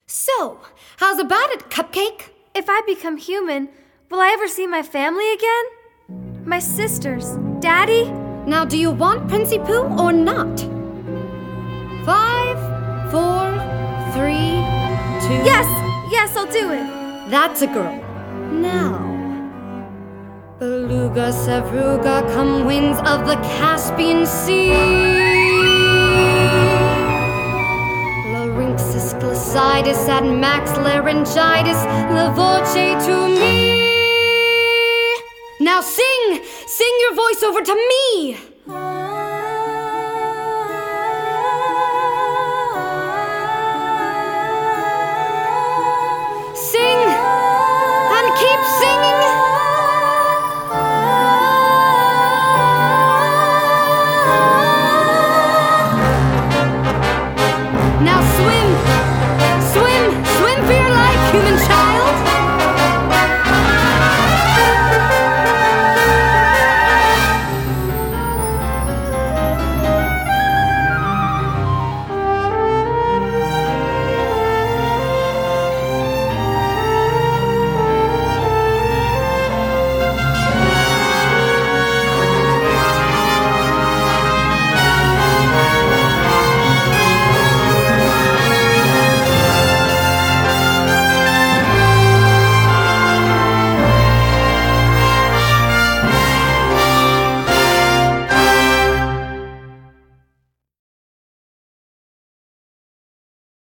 So, how's about it, Cupcake? If I become human, will I ever see my family again? My sisters, Daddy? Now, do you want Princey Pooh or not? 5, 4, 3, 2... Yes, I'll do it. That's a girl. Now, Beluga, Sevruga, come winds of the Caspian Sea. Larynxis, Glacidus, and Max Laryngitis, la voce to me. Now sing your voice over to me.